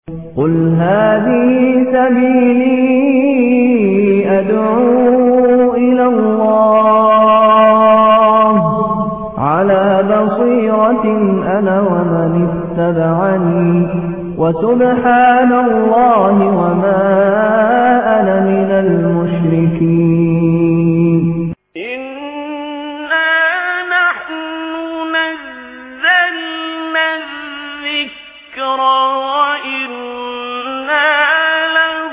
قل هذه سبيلي أدعو إلى الله على بصيرة أنا ومن اتبعني وسبحان الله وما أنا من المشركين. إنا نحن نزلنا الذكر وإنا له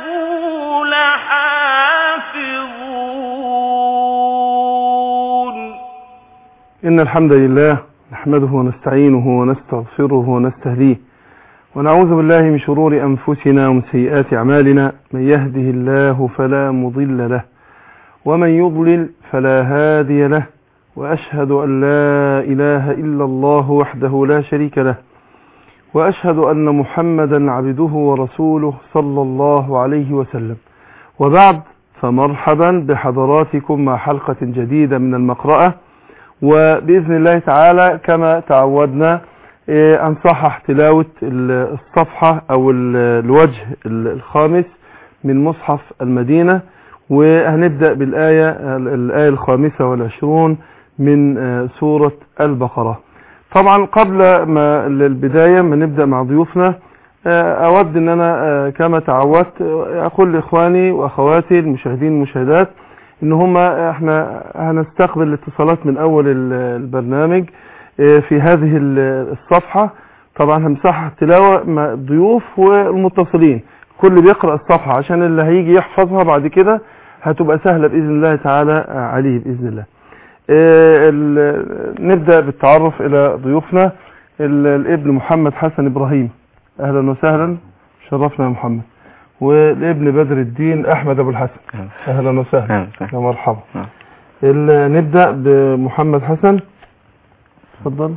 لحافظون. إن الحمد لله نحمده ونستعينه ونستغفره ونستهديه ونعوذ بالله من شرور أنفسنا ومن سيئات أعمالنا. من يهده الله فلا مضل له ومن يضلل فلا هادي له، وأشهد أن لا إله إلا الله وحده لا شريك له، وأشهد أن محمدا عبده ورسوله صلى الله عليه وسلم. وبعد، فمرحبا بحضراتكم مع حلقة جديدة من المقرأة، وبإذن الله تعالى كما تعودنا أنصحح تلاوة الصفحة أو الوجه الخامس من مصحف المدينة، وهنبدأ الآية 25 من سورة البقرة. طبعا قبل البداية ما نبدأ مع ضيوفنا، أود أن أنا كما تعودت أقول لإخواني وأخواتي المشاهدين والمشاهدات إن احنا هنستقبل الاتصالات من أول البرنامج في هذه الصفحة. طبعا همسحها التلاوة مع الضيوف والمتصلين، كل بيقرأ الصفحة عشان اللي هيجي يحفظها بعد كده هتبقى سهلة بإذن الله تعالى عليه بإذن الله. نبدأ بالتعرف إلى ضيوفنا. الابن محمد حسن إبراهيم، أهلا وسهلا، شرفنا يا محمد. والابن بدر الدين أحمد أبو الحسن، أهلا وسهلا يا مرحبا. نبدأ بمحمد حسن، تفضل.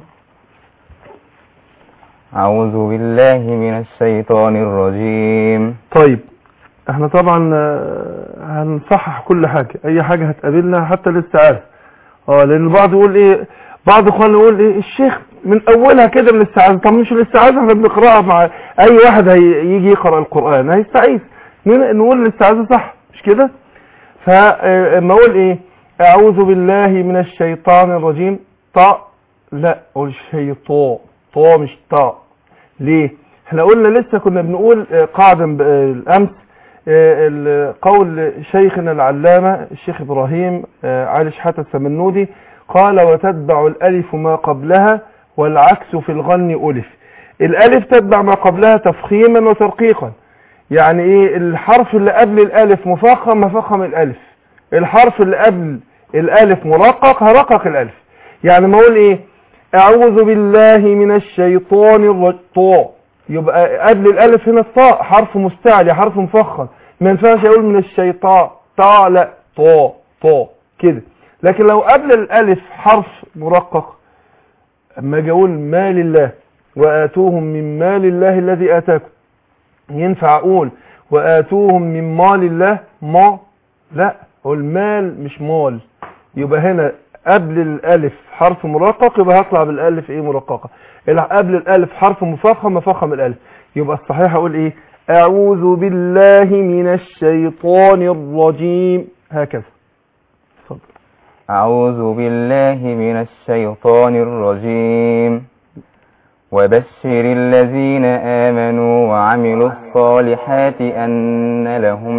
أعوذ بالله من الشيطان الرجيم. طيب، احنا طبعا هنصحح كل حاجة، أي حاجة هتقابلنا حتى الاستعاذة. لأن البعض يقول إيه، بعض إخواننا يقول إيه، الشيخ من أولها كده من الاستعاذة. طب مش الاستعاذة احنا بنقرأها مع أي واحد هيجي يقرأ القرآن هيستعيذ، نقول الاستعاذة صح مش كده؟ فما أقول إيه، أعوذ بالله من الشيطان الرجيم، لا قول شيطان، مش طاء. ليه؟ احنا قلنا لسه كنا بنقول قاعدة الأمس، قول شيخنا العلامة الشيخ إبراهيم علي شحاتة السمنودي، قال وتتبع الألف ما قبلها والعكس في الغن ألف. الألف تتبع ما قبلها تفخيما وترقيقا، يعني ايه، الحرف اللي قبل الألف مفخم الألف، الحرف اللي قبل الألف مرقق هرقق الألف. يعني ما اقول ايه، أعوذ بالله من الشيطان الرجيم، يبقى قبل الألف هنا الطاء حرف مستعلي حرف مفخم، ما ينفعش أقول من الشيطان لا طاء كده. لكن لو قبل الألف حرف مرقق، اما اجي اقول ما لله وآتوهم من مال الله الذي آتاكم، ينفع أقول وآتوهم من مال الله لا، أقول مال مش مال. يبقى هنا قبل الألف حرف مرقق، يبقى هطلع بالألف ايه مرققة. قبل الألف حرف مفخم الألف، يبقى الصحيح أقول ايه، أعوذ بالله من الشيطان الرجيم، هكذا. اتفضل. أعوذ بالله من الشيطان الرجيم. وبشر الذين آمنوا وعملوا الصالحات أن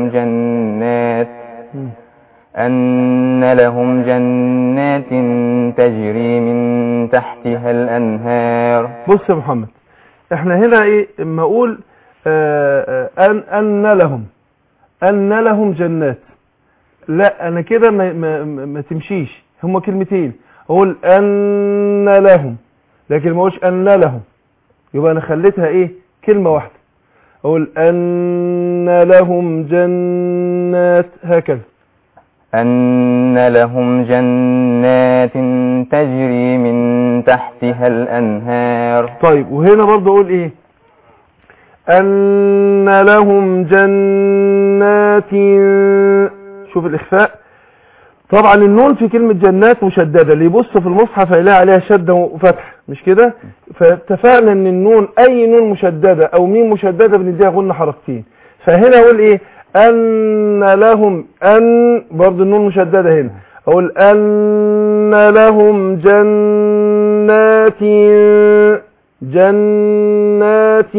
لهم جنات تجري من تحتها الأنهار. بص يا محمد، احنا هنا ايه، اما اقول أن لهم جنات، لا انا كده ما تمشيش، هما كلمتين، اقول أن لهم، لكن ما اقولش أن لهم، يبقى انا خليتها ايه، كلمة واحدة. اقول أن لهم جنات، هكذا. أن لهم جنات تجري من تحتها الأنهار. طيب، وهنا برضه اقول ايه، أن لهم جنات، شوف الإخفاء. طبعا النون في كلمة جنات مشددة، اللي يبص في المصحف هيلاقي عليها شدة وفتح، مش كده؟ فاتفقنا ان النون اي نون مشددة او ميم مشددة بنديها غنة حركتين. فهنا اقول ايه؟ ان لهم، ان برضه النون مشددة هنا، اقول ان لهم جنات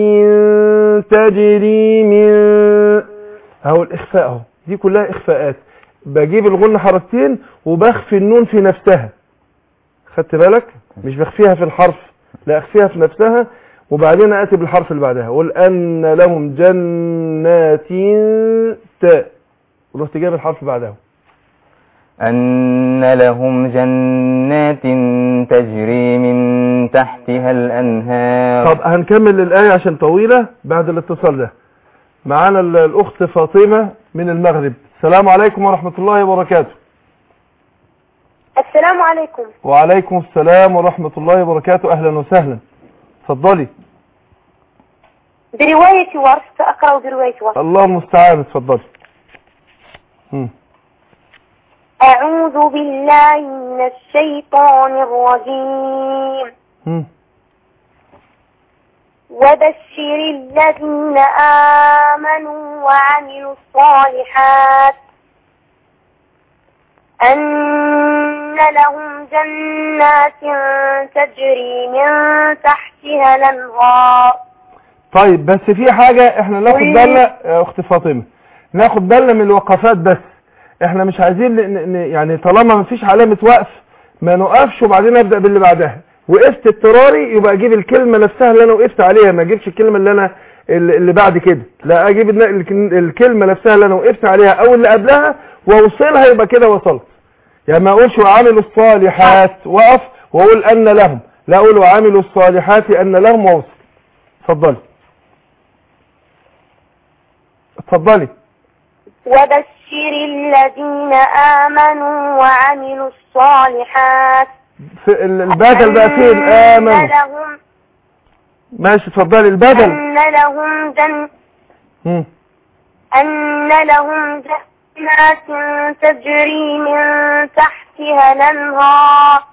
تجري من، اهو الاخفاء اهو، دي كلها اخفاءات. بجيب الغنة حركتين وبخفي النون في نفسها، خدت بالك؟ مش بخفيها في الحرف، لا اخفيها في نفسها، وبعدين اتي بالحرف اللي بعدها اقول ان لهم جنات ورحت جايب الحرف بعدها. أن لهم جنات تجري من تحتها الأنهار. طب هنكمل الآية عشان طويلة بعد الاتصال ده. معانا الأخت فاطمة من المغرب. السلام عليكم ورحمة الله وبركاته. السلام عليكم. وعليكم السلام ورحمة الله وبركاته. أهلا وسهلا، اتفضلي. برواية ورش، سأقرأ برواية ورش. الله المستعان، اتفضلي. أعوذ بالله من الشيطان الرجيم. وبشر الذين آمنوا وعملوا الصالحات أن لهم جنات تجري من تحتها الأنهار. طيب بس في حاجة احنا ناخد بالنا يا اخت فاطمة، ناخد بالنا من الوقفات. بس احنا مش عايزين يعني طالما مفيش علامة وقف ما نقفش وبعدين ابدأ باللي بعدها. وقفت اضطراري يبقى اجيب الكلمة نفسها اللي انا وقفت عليها، ما اجيبش الكلمة اللي بعد كده، لا اجيب الكلمة نفسها اللي انا وقفت عليها او اللي قبلها واوصلها، يبقى كده وصلت. يعني ما اقولش وعاملوا الصالحات وقف واقول ان لهم، لا اقول وعاملوا الصالحات ان لهم واوصل. اتفضلي اتفضلي. وبشر الذين آمنوا وعملوا الصالحات. في البدل بقى فين؟ آمنوا. ماشي اتفضلي. البدل أن لهم جنات تجري من تحتها الأنهار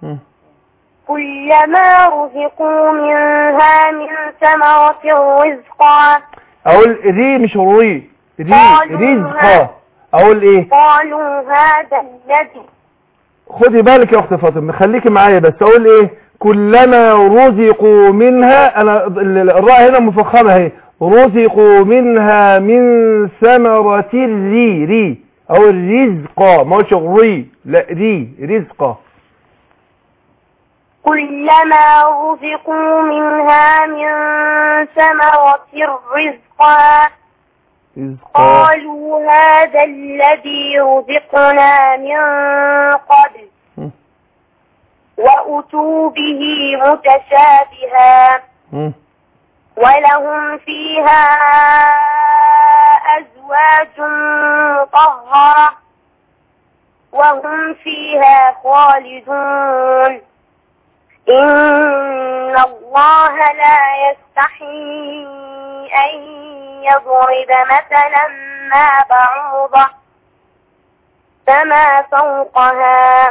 كلما رزقوا منها من ثمرة رزقا. اقول ري مش روي، رزقا. اقول ايه؟ قالوا هذا الذي. خدي بالك يا اخت فاطمه، خليكي معايا بس. اقول ايه؟ كلما رزقوا منها، انا الراء هنا مفخمه اهي، رزقوا منها من ثمرة ري او الرزقا، ما هوش ري، لا رزقا. كلما رزقوا منها من ثمرة رزقا قالوا هذا الذي رزقنا من قبل وأتوا به متشابها ولهم فيها أزواج مطهرة وهم فيها خالدون. إن الله لا يستحي أن يضرب مثلا ما بعوضة فما فوقها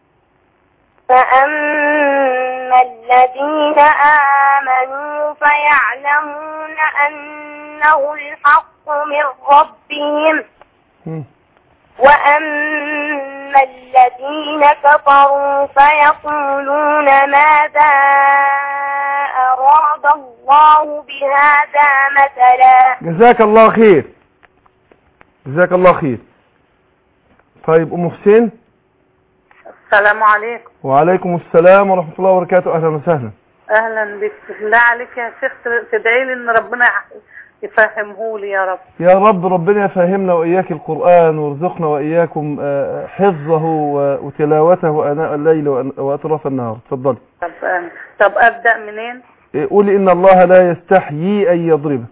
فأما الذين آمنوا فيعلمون أنه الحق من ربهم وأما الذين كفروا فيقولون ماذا أراد الله بهذا مثلا. جزاك الله خير، جزاك الله خير. طيب أم حسين. السلام عليكم. وعليكم السلام ورحمة الله وبركاته. أهلا وسهلا. أهلا بك. بالله عليك يا شيخ تدعي لي إن ربنا يفهمه لي يا رب. يا رب ربنا يفهمنا وإياك القرآن وارزقنا وإياكم حفظه وتلاوته آناء الليل وأطراف النهار. تفضلي. طب أبدأ منين؟ قولي إن الله لا يستحيي أن يضرب.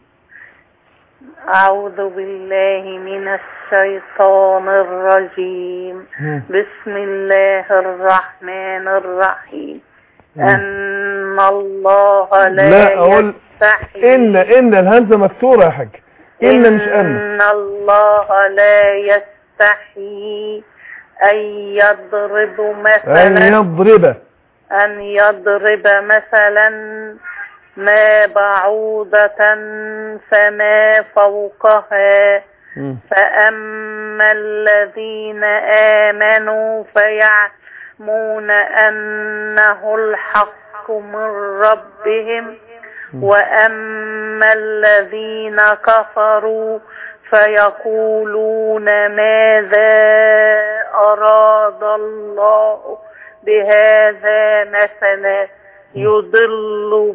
أعوذ بالله من الشيطان الرجيم. بسم الله الرحمن الرحيم. أن الله لا يستحيي. إن الهمزة مكسورة يا حاج. إن مش إن الله لا يستحيي أن يضرب مثلا. أن يضرب مثلا ما بعوضة فما فوقها فأما الذين آمنوا فيعلمون أنه الحق من ربهم وأما الذين كفروا فيقولون ماذا أراد الله بهذا مثلا يضل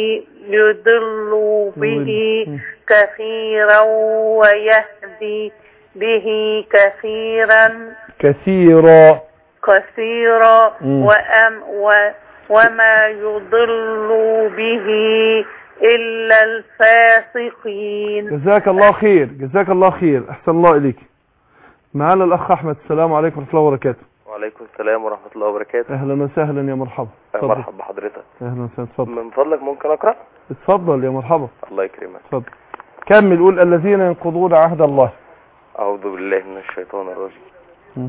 به كثيرا ويهدي به كثيرا وما يضل به إلا الفاسقين. جزاك الله خير، جزاك الله خير، أحسن الله إليك. معنا الأخ أحمد. السلام عليكم ورحمة الله وبركاته. وعليكم السلام ورحمة الله وبركاته. أهلا وسهلا يا مرحبا. مرحبا بحضرتك. أهلا وسهلا. اتفضل. من فضلك ممكن أقرأ؟ اتفضل يا مرحبا. الله يكرمك. اتفضل. كمل. قول الذين ينقضون عهد الله. أعوذ بالله من الشيطان الرجيم.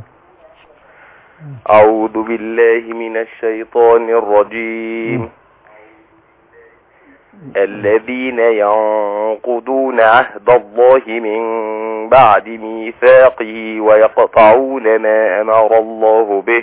أعوذ بالله من الشيطان الرجيم. الذين ينقضون عهد الله من بعد ميثاقه ويقطعون ما أمر الله به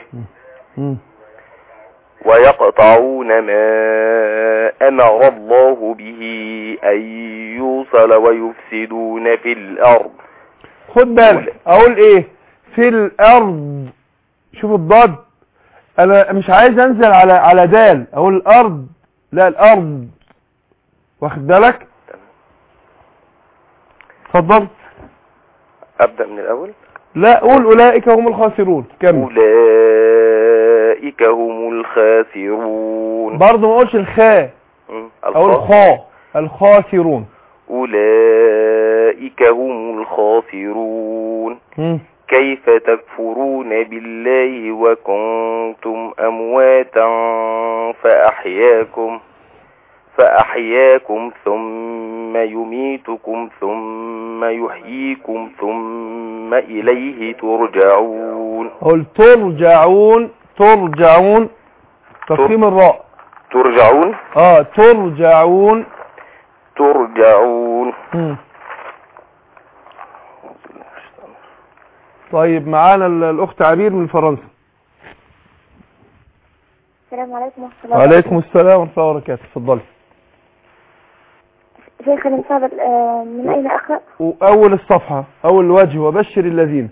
أن يوصل ويفسدون في الأرض. خد بالك أقول إيه في الأرض. شوف الضاد، أنا مش عايز أنزل على دال، أقول الأرض، لا الأرض. واخد بالك؟ اتفضل. أبدأ من الأول؟ لا، قول أولئك هم الخاسرون. كمل. أولئك هم الخاسرون. برضه ما قولش الخاء، أو الخاء. الخاسرون. أولئك هم الخاسرون. كيف تكفرون بالله وكنتم أمواتا فأحياكم ثم يميتكم ثم يحييكم ثم إليه ترجعون. قل ترجعون تفخيم الراء. ترجعون. ترجعون. طيب معانا الأخت عبير من فرنسا. السلام عليكم ورحمة الله. وعليكم السلام ورحمة الله وبركاته. اتفضلي. شيخنا من أين أقرأ؟ أول الصفحة، أول الوجه. وبشر الذين.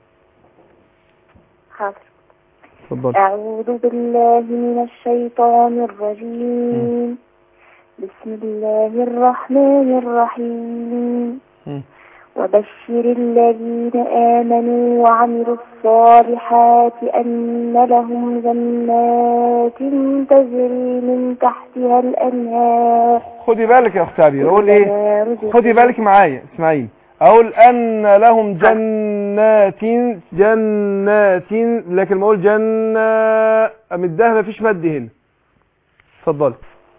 حاضر. اتفضلي. أعوذ بالله من الشيطان الرجيم. بسم الله الرحمن الرحيم. وبشر الذين آمنوا وعملوا الصالحات أن لهم جنات تجري من تحتها الأنهار. خدي بالك يا أخت عبير. أقول إيه؟ خدي بالك معايا، اسمعين. أقول أن لهم جنات، لكن ما أقول جنة أمدها، مفيش مد هنا. اتفضل.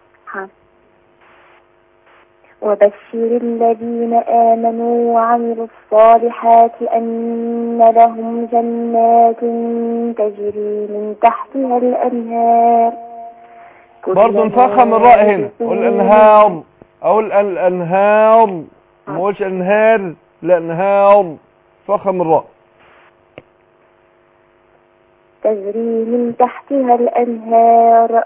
وبشر الذين آمنوا وعملوا الصالحات أن لهم جنات تجري من تحتها الأنهار. برضو نفخم الراء هنا. قول الأنهار، أقول الأنهار، ما قولش أنهار، لا أنهار. فخم الراء. تجري من تحتها الأنهار.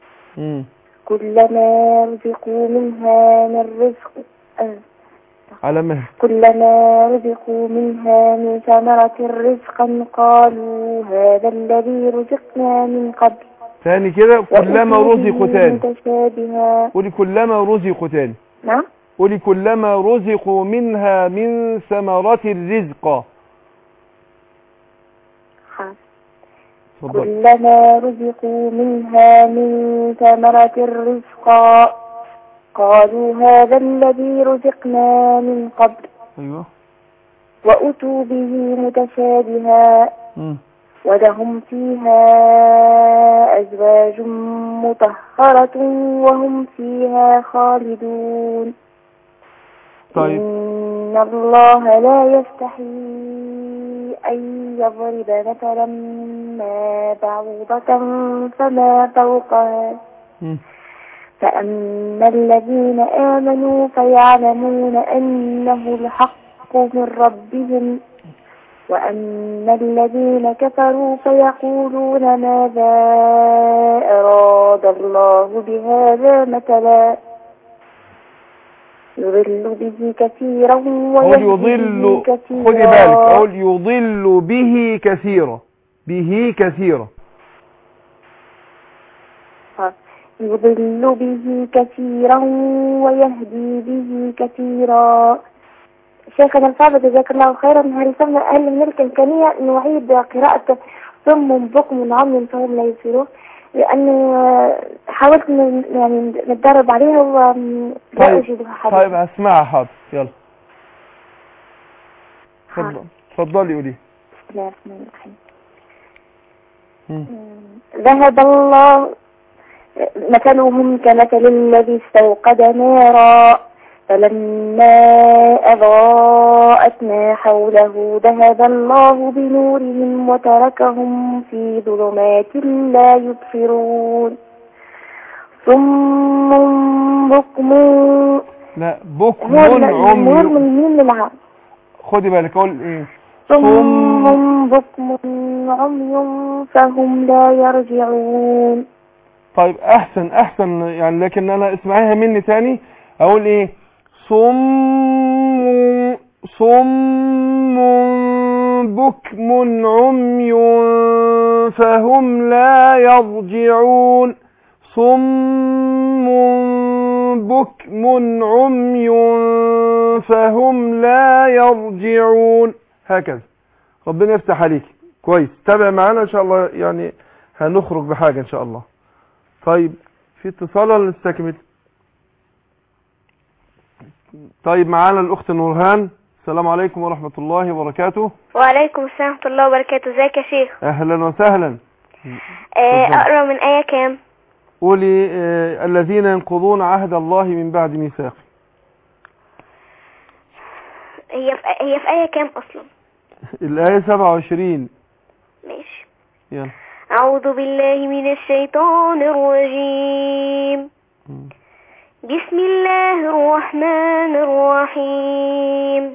كلما رزقوا منها من رزق على مهل. كلما رزقوا منها من ثمرة رزقا قالوا هذا الذي رزقنا من قبل. ثاني كده. كلما رزقوا تاني. متشابها. قولي كلما رزقوا تاني. نعم. قولي كلما رزقوا منها من ثمرة الرزق. كلما رزقوا منها من ثمرة رزقا قالوا هذا الذي رزقنا من قبل. أيوة. وأتوا به متشابها. ولهم فيها أزواج مطهرة وهم فيها خالدون. طيب. إن الله لا يستحي أن يضرب مثلا ما بعوضة فما فوقها فأما الذين آمنوا فيعلمون أنه الحق من ربهم وأما الذين كفروا فيقولون ماذا أراد الله بهذا مثلا يضل به كثيرا ويهدي به كثيرا. خدي بالك أقول يضل به كثيرا به كثيرا يضل به كثيرا ويهدي به كثيرا. شيخنا الفاضل جزاك الله خيرا، هل من الإمكانية أن نعيد قراءة ثم بكم عمي فهم لا يبصرون؟ لأن حاولت يعني نتدرب عليها ولا أجدها حاضر. طيب هسمعها حاضر. يلا اتفضلي قولي. بسم الله الرحمن الرحيم. ذهب الله مثلهم كمثل الذي استوقد نارا فلما أضاءت ما حوله ذهب الله بنورهم وتركهم في ظلمات لا يبصرون صم بكم عمي. خدي بالك اقول ايه؟ صم بكم عمي فهم لا يرجعون. طيب احسن يعني، لكن انا اسمعيها مني تاني. اقول ايه؟ صم بكم عمي فهم لا يرجعون. صم بكم عمي فهم لا يرجعون. هكذا. ربنا يفتح عليك. كويس، تابع معانا ان شاء الله، يعني هنخرج بحاجة ان شاء الله. طيب في اتصال ولا نستكمل؟ طيب معانا الأخت نورهان. السلام عليكم ورحمة الله وبركاته. وعليكم السلام ورحمة الله وبركاته. ازيك يا شيخ؟ أهلا وسهلا. أقرأ من آية كام؟ قولي الذين ينقضون عهد الله من بعد ميثاقه. هي في آية كام أصلا؟ الآية 27. ماشي. يلا. أعوذ بالله من الشيطان الرجيم. بسم الله الرحمن الرحيم.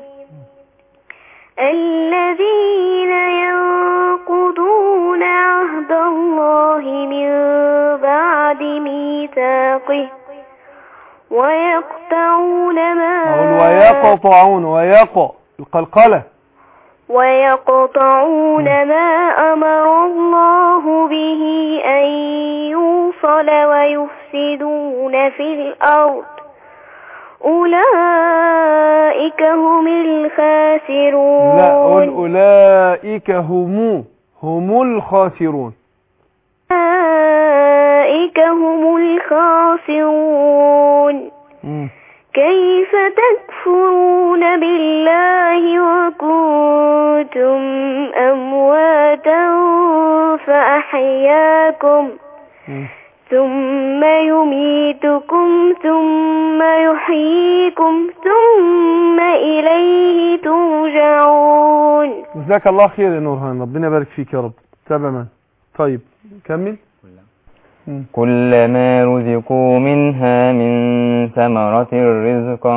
الذين ينقضون عهد الله من بعد ميثاقه ويقطعون القلقلة ويقطعون ما أمر الله به أن يوصل ويفسدون في الأرض أولئك هم الخاسرون. لا، قل أولئك هم الخاسرون. أولئك هم الخاسرون. كيف تكفرون بالله وكنتم أمواتا فأحياكم ثم يميتكم ثم يحييكم ثم إليه ترجعون. جزاك الله خير يا نورهان، ربنا يبارك فيك يا رب. تابع معنا. طيب كمل. كلما رزقوا منها من ثمرة رزقا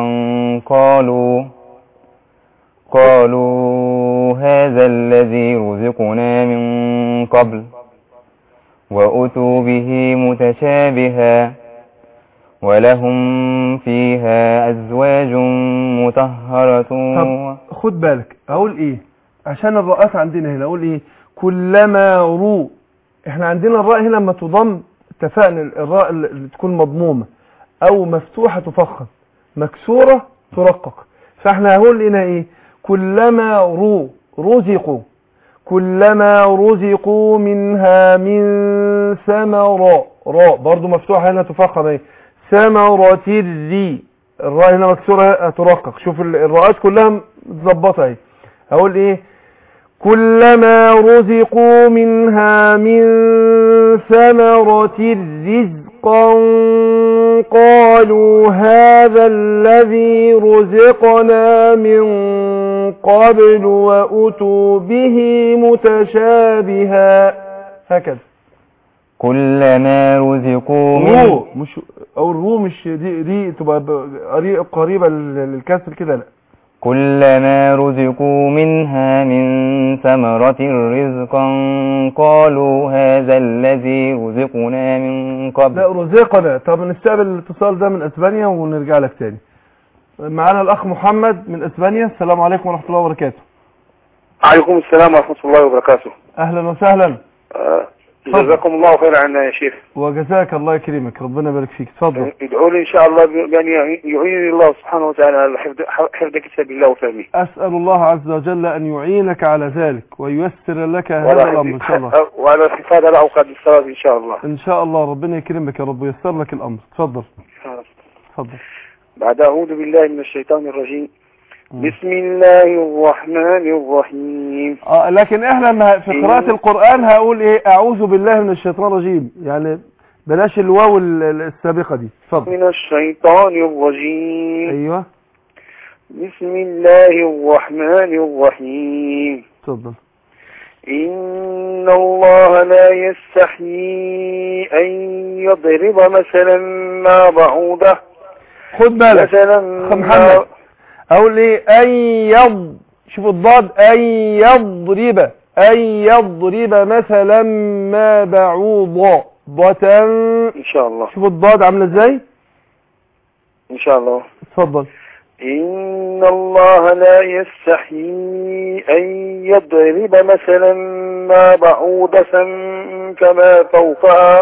قالوا هذا الذي رزقنا من قبل وأتوا به متشابها ولهم فيها أزواج مطهرة. طب خد بالك أقول إيه عشان الراءات عندنا هنا. أقول إيه؟ كلما إحنا عندنا الراء هنا لما تضم اتفقنا الراء اللي تكون مضمومة أو مفتوحة تفخم، مكسورة ترقق. فإحنا هقول هنا إيه؟ كلما رزقوا منها من ثمرة، راء برضو مفتوحة هنا تفخم ايه؟ ثمرة الراء هنا مكسورة ترقق. شوف الراءات كلها متظبطة اهي. هقول ايه؟ كلما رزقوا منها من ثمرة رزقا رزقا قالوا هذا الذي رزقنا من قبل وأتوا به متشابها. هكذا كلما رزقوا منه مش او الرو مش دي تبقى قريبة للكسر كده، لا. كلما رزقوا منها من ثمرة رزقا قالوا هذا الذي رزقنا من قبل. لا رزقنا. طب نستقبل الاتصال ده من اسبانيا ونرجع لك تاني. معانا الاخ محمد من اسبانيا. السلام عليكم ورحمة الله وبركاته. عليكم السلام ورحمة الله وبركاته. اهلا وسهلا. جزاكم الله خير عنا يا شيخ. وجزاك الله يكرمك، ربنا يبارك فيك. اتفضل. ادعوا لي ان شاء الله بان يعينني الله سبحانه وتعالى على حفظ كتاب الله وفهمه. اسال الله عز وجل ان يعينك على ذلك وييسر لك هذا الامر ان شاء الله، وعلى الحفاظ على اوقات الصلاه ان شاء الله. ان شاء الله ربنا يكرمك يا رب وييسر لك الامر. اتفضل. اتفضل. بعد اعوذ بالله من الشيطان الرجيم. بسم الله الرحمن الرحيم. لكن احنا في قراءة القرآن هقول ايه؟ اعوذ بالله من الشيطان الرجيم، يعني بلاش الواو السابقة دي. اتفضل. من الشيطان الرجيم. ايوه. بسم الله الرحمن الرحيم. اتفضل. إن الله لا يستحيي أن يضرب مثلا ما بعوضة. خد بالك مثلا محمد، اقول ايه؟ شوفوا الضاد، ان يضرب مثلا ما بعوضة ان شاء الله. شوفوا الضاد عامله ازاي ان شاء الله. اتفضل. ان الله لا يستحيي ان يضرب مثلا ما بعوضة كما فوقها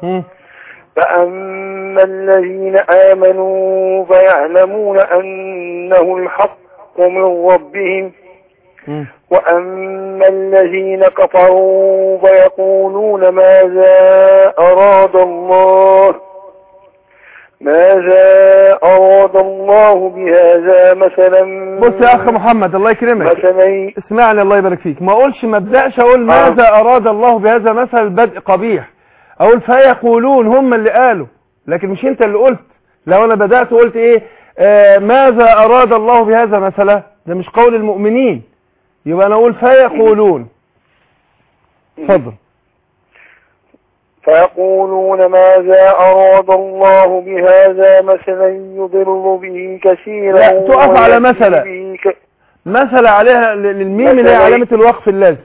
فأما الذين آمنوا فيعلمون أنه الحق من ربهم وأما الذين كفروا فيقولون ماذا أراد الله بهذا مثلا. بص يا أخ محمد الله يكرمك، اسمعني الله يبارك فيك. ما أقولش ما ابدأش أقول ماذا أراد الله بهذا مثلا، البدء قبيح. اقول فيقولون هم اللي قالوا، لكن مش انت اللي قلت. لو انا بدأت وقلت ايه ماذا اراد الله بهذا مثلا، ده مش قول المؤمنين، يبقى انا اقول فيقولون. اتفضل. فيقولون ماذا اراد الله بهذا مثلا يضل به كثيرا. لا تقف على مثلا عليها للميم اللي هي علامة الوقف اللازم.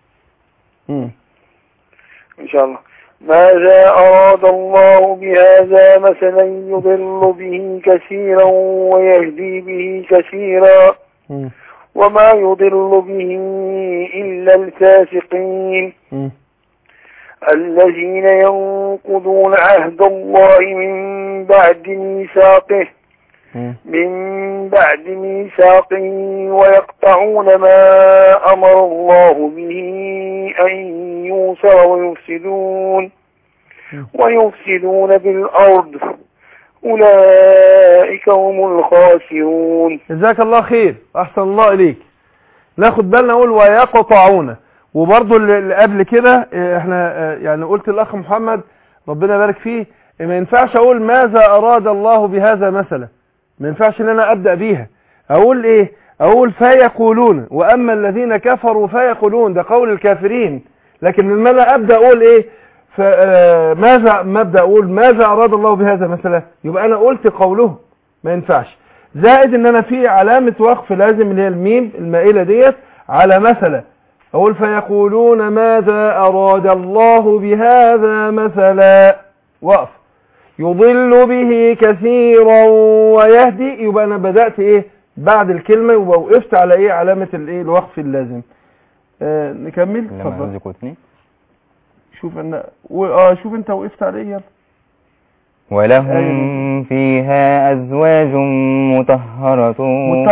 ان شاء الله. ماذا أراد الله بهذا مثلا يضل به كثيرا ويهدي به كثيرا وما يضل به إلا الفاسقين الذين ينقضون عهد الله من بعد ميثاقه ويقطعون ما أمر الله به أن يوصل ويفسدون بالأرض أولئك هم الخاسرون. جزاك الله خير، أحسن الله إليك. ناخد بالنا نقول ويقطعون، وبرضو اللي قبل كده احنا يعني قلت الأخ محمد ربنا يبارك فيه ما ينفعش أقول ماذا أراد الله بهذا مثلا، ما ينفعش ان انا ابدأ بيها. اقول ايه؟ اقول فيقولون واما الذين كفروا فيقولون، ده قول الكافرين. لكن لما انا ابدأ اقول ايه ماذا اقول ماذا اراد الله بهذا مثلا، يبقى انا قلت قوله، ما ينفعش. زائد ان انا في علامة وقف لازم اللي هي الميم المائلة ديت على مثلا. اقول فيقولون ماذا اراد الله بهذا مثلا، وقف. يضل به كثيرا ويهدي، يبقى انا بدأت ايه بعد الكلمة، يبقى وقفت على ايه علامة الايه الوقف اللازم. نكمل. اتفضل. شوف انت وقفت على ايه. يلا. ولهم فيها ازواج مطهرة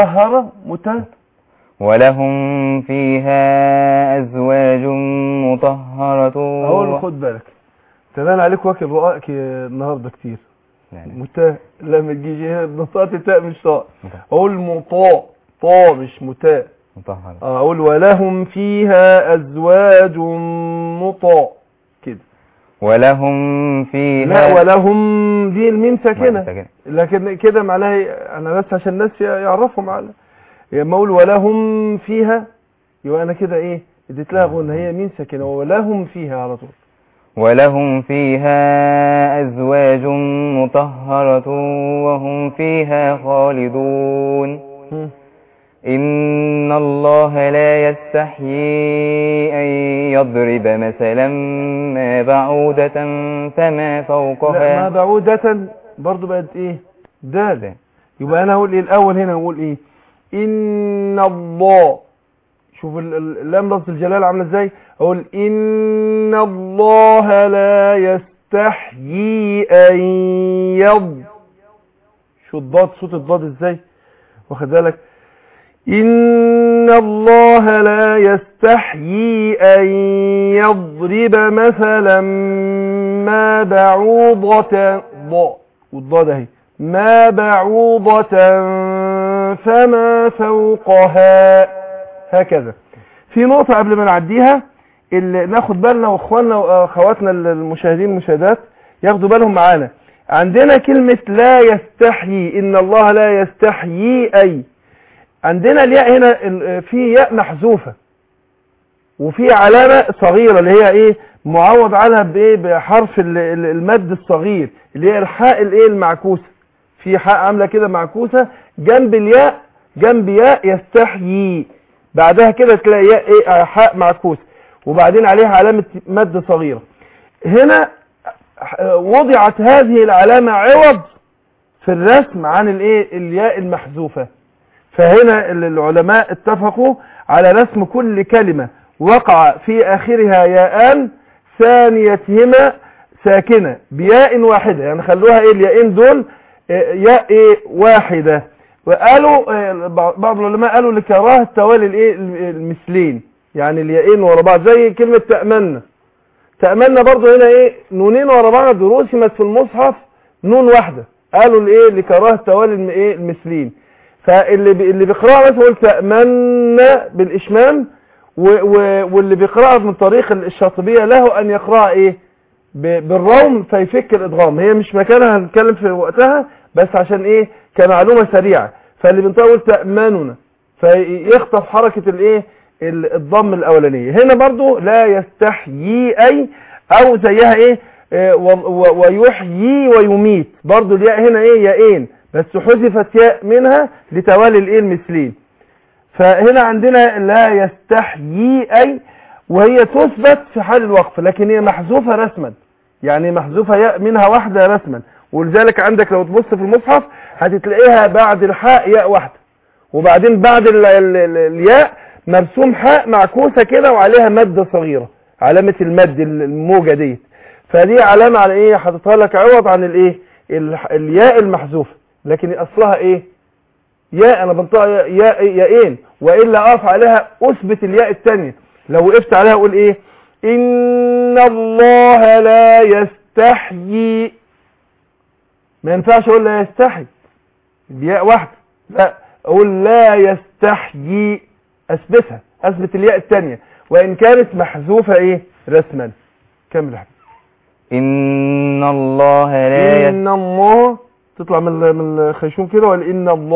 ولهم فيها ازواج مطهرة. اقول خد بالك تبان عليك واكل رقائك النهارده كتير. لا ما تجيش نطقت التاء مش طاء. اقول طاء مش متاء. مطهرة. اقول ولهم فيها ازواج كده. ولهم فيها. لا، ولهم دي الميم ساكنة، لكن كده معناها انا بس عشان الناس يعرفوا معنا لما اقول ولهم فيها يبقى انا كده ايه اديت لها غنى، هي ميم ساكنة ولهم فيها على طول. ولهم فيها أزواج مطهرة وهم فيها خالدون. إن الله لا يستحيي أن يضرب مثلا ما بعودة فما فوقها. لا، ما بعودة برضو بقت ايه دال، يبقى انا اقول ايه الاول هنا اقول ايه إن الله، شوف اللام لفظ الجلال عامله ازاي، اقول ان الله لا يستحيي ان شو الضاد، صوت الضاد ازاي واخد بالك، ان الله لا يستحيي ان يضرب مثلا ما بعوضة والضاد اهي ما بعوضة فما فوقها. هكذا. في نقطة قبل ما نعديها اللي ناخد بالنا واخواننا واخواتنا المشاهدين المشاهدات ياخدوا بالهم معانا. عندنا كلمة لا يستحيي، ان الله لا يستحيي اي، عندنا الياء هنا في ياء محذوفة وفي علامة صغيرة اللي هي ايه معوض عنها بايه بحرف المد الصغير اللي هي الحاء الايه المعكوسة، في حاء عاملة كده معكوسة جنب الياء، جنب ياء يستحيي، بعدها كده تلاقي ياء ايه حاء معكوس وبعدين عليها علامة مد صغيرة. هنا وضعت هذه العلامة عوض في الرسم عن الايه الياء المحذوفة، فهنا العلماء اتفقوا على رسم كل كلمة وقع في اخرها ياءان ثانيتهما ساكنة بياء واحدة، يعني خلوها ايه الياءين دول ياء ايه واحدة. وقالوا بعض العلماء قالوا لكراهة توالي الايه المثلين، يعني الياءين ورا بعض زي كلمة تأمنا. تأمنا برضو هنا ايه نونين ورا بعض رسمت في المصحف نون واحدة، قالوا الايه لكراهة توالي الايه المثلين. فاللي بيقرأها مثلا يقول تأمنا بالإشمام، واللي بيقرأها من طريق الشاطبية له ان يقرأها ايه بالروم فيفك الادغام. هي مش مكانها هنتكلم في وقتها بس عشان ايه كمعلومة سريعة. فاللي بنطول تأمننا فيخطف حركة الايه الضم الاولانية. هنا برضو لا يستحيي اي او زيها ايه ويحيي ويميت، برضو الياء هنا ايه ياءين بس حذفت ياء منها لتوالي الايه المثلين. فهنا عندنا لا يستحيي اي وهي تثبت في حال الوقف لكن هي محذوفة رسما، يعني محذوفة ياء منها واحدة رسما، ولذلك عندك لو تبص في المصحف هتتلاقيها بعد الحاء ياء واحدة وبعدين بعد الياء مرسوم حاء معكوسة كده وعليها مادة صغيرة، علامة المد الموجة دي، فدي علامة على ايه حاططها لك عوض عن الايه الياء المحذوفة، لكن اصلها ايه ياء انا بنطقها ياءين والا اقف عليها اثبت الياء الثانية. لو وقفت عليها اقول ايه ان الله لا يستحيي، ما ينفعش اقول لا يستحي الياء واحدة، لا اقول لا يستحيي اثبتها، اثبت الياء الثانية وان كانت محذوفة ايه رسما. كمل يا حبيبي. ان الله لا ان الله تطلع من الخيشوم كده ولا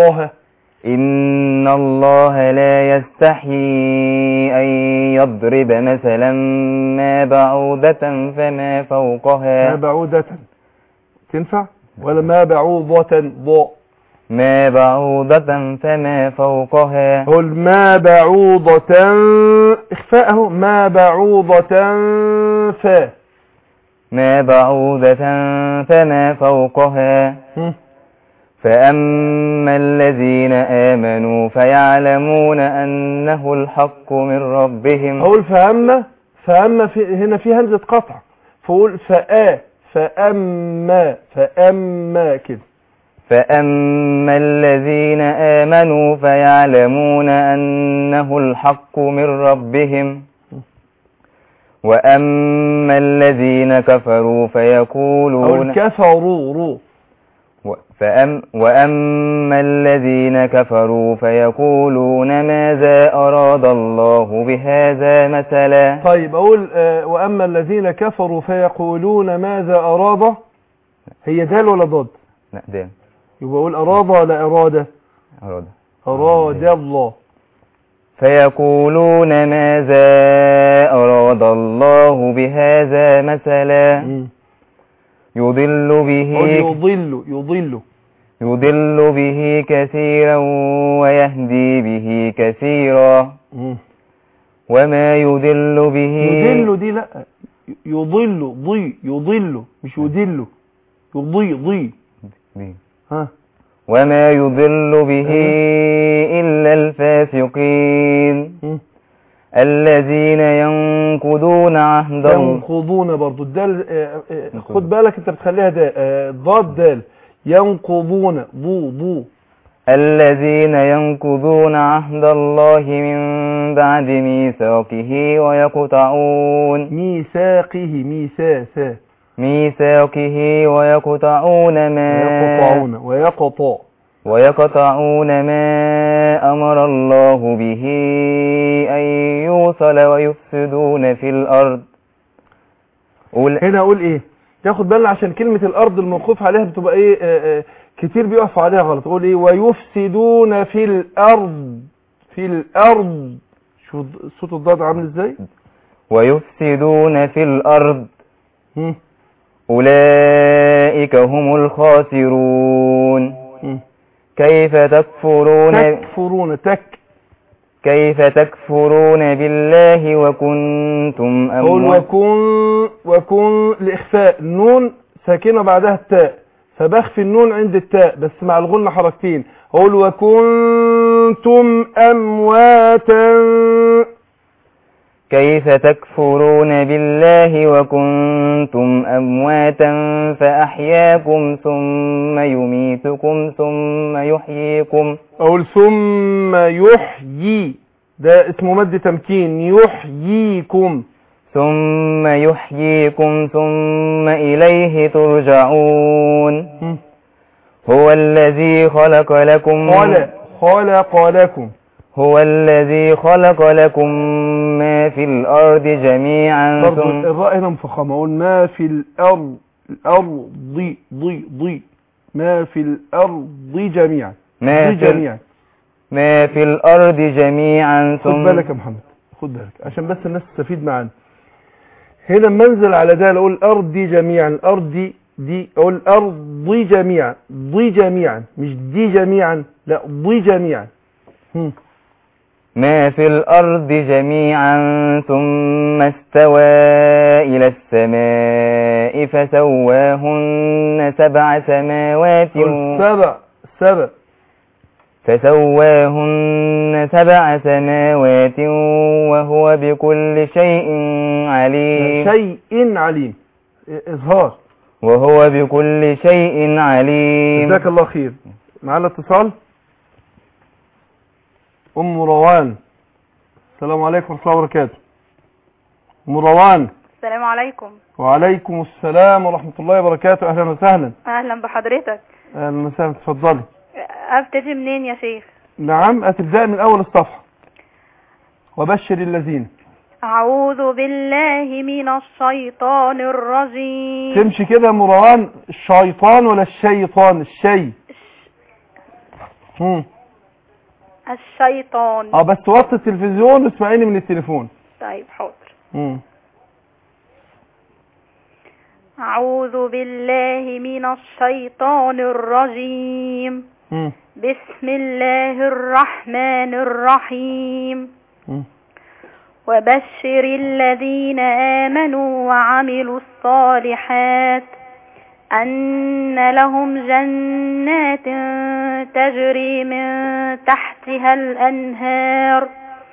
ان الله لا يستحيي ان يضرب مثلا ما بعوضة فما فوقها. ما بعوضة تنفع ولا ما بعوضة ما بعوضة فما فوقها. قل ما بعوضة اخفاءه ما بعوضة ما بعوضة فما فوقها. فأما الذين آمنوا فيعلمون أنه الحق من ربهم. أقول فأما هنا في همزة قطع فأقول فأما كده. فأما الذين آمنوا فيعلمون أنه الحق من ربهم وأما الذين كفروا فيقولون وأما الذين كفروا فيقولون ماذا أراد الله بهذا مثلا. طيب أقول وأما الذين كفروا فيقولون ماذا أراد، هي دال ولا ضاد؟ لا دال. يبقى أقول أراد ولا إرادة؟ أراد الله. فيقولون ماذا أراد الله بهذا مثلا يضل به كثيرا ويهدي به كثيرا وما يضل به. يضل دي لا، يضل مش يضل، ضي ها. وما يضل به إلا الفاسقين الذين ينقضون عهد الله. ينقضون برضو الدال، خد بالك انت بتخليها ضاد دال. ينقضون ضو الذين ينقضون عهد الله من بعد ميثاقه ويقطعون ميثاقه ويقطعون ما أمر الله به أن يوصل ويفسدون في الأرض. هنا أقول إيه؟ تاخد بالنا عشان كلمة الأرض الموقوف عليها بتبقى إيه كتير بيقف عليها غلط. أقول إيه؟ ويفسدون في الأرض. شوف صوت الضاد عامل إزاي؟ ويفسدون في الأرض أولئك هم الخاسرون. كيف تكفرون بالله وكنتم أموات. وكن لإخفاء النون ساكنة بعدها التاء، فبخفي النون عند التاء بس مع الغنة حركتين. أقول وكنتم أمواتا. كيف تكفرون بالله وكنتم أمواتا فأحياكم ثم يميتكم ثم يحييكم. أقول ثم يحيي، ده اسمه مد تمكين. يحييكم ثم إليه ترجعون. هو الذي خلق لكم ما في الأرض جميعا. الراء هنا مفخمة. أقول ما في الأرض ما في الأرض جميعا. ما في الأرض جميعا. خد بالك يا محمد، خد بالك عشان بس الناس تستفيد معانا. هنا منزل على ده أقول الأرض جميعا. الأرض دي أقول الأرض جميعا. جميعا مش دي جميعا، لا جميعا. ما في الأرض جميعا ثم استوى إلى السماء فسواهن سبع سماوات. فسواهن سبع سماوات وهو بكل شيء عليم. إظهار. وهو بكل شيء عليم. جزاك الله خير. معنا اتصال. أم روان. السلام عليكم ورحمة الله وبركاته. أم روان. السلام عليكم. وعليكم السلام ورحمة الله وبركاته. أهلا وسهلا. أهلا بحضرتك. أهلا وسهلا، تفضلي. أبتدي منين يا شيخ؟ نعم، أتبدأ من أول الصفحة. وبشر الذين. أعوذ بالله من الشيطان الرجيم. تمشي كده يا مروان. الشيطان ولا الشيطان؟ الشيطان. بس وطي التلفزيون واسمعيني من التليفون. طيب حاضر. أعوذ بالله من الشيطان الرجيم. بسم الله الرحمن الرحيم. وبشر الذين آمنوا وعملوا الصالحات أن لهم جنات تجري من تحتها الأنهار